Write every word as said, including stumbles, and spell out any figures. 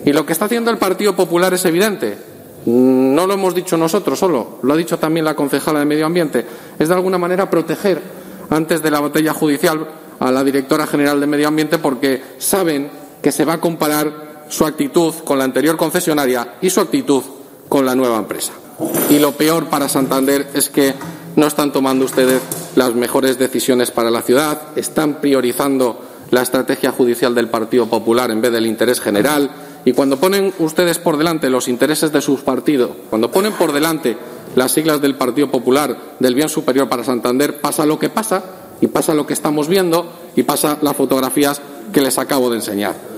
Y lo que está haciendo el Partido Popular es evidente. No lo hemos dicho nosotros solo, lo ha dicho también la concejala de Medio Ambiente. Es de alguna manera proteger antes de la batalla judicial a la directora general de Medio Ambiente, porque saben que se va a comparar su actitud con la anterior concesionaria y su actitud con la nueva empresa. Y lo peor para Santander es que no están tomando ustedes las mejores decisiones para la ciudad, están priorizando la estrategia judicial del Partido Popular en vez del interés general. Y cuando ponen ustedes por delante los intereses de sus partidos, cuando ponen por delante las siglas del Partido Popular, del bien superior para Santander, pasa lo que pasa, y pasa lo que estamos viendo, y pasa las fotografías que les acabo de enseñar.